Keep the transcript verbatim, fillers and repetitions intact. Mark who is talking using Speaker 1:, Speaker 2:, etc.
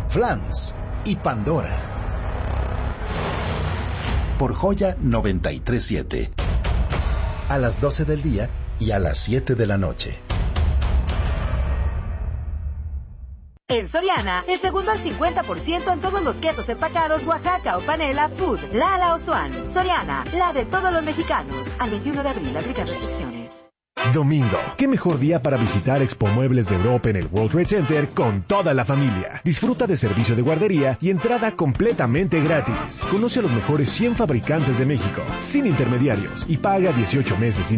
Speaker 1: Flans y Pandora. Por Joya noventa y tres punto siete. A las doce del día y a las siete de la noche.
Speaker 2: En Soriana, el segundo al cincuenta por ciento en todos los quesos empacados Oaxaca o Panela Food, Lala o Swan. Soriana, la de todos los mexicanos. Al veintiuno de abril, aplica restricciones.
Speaker 3: Domingo, qué mejor día para visitar Expo Muebles de Europa en el World Trade Center con toda la familia. Disfruta de servicio de guardería y entrada completamente gratis. Conoce a los mejores cien fabricantes de México, sin intermediarios, y paga dieciocho meses sin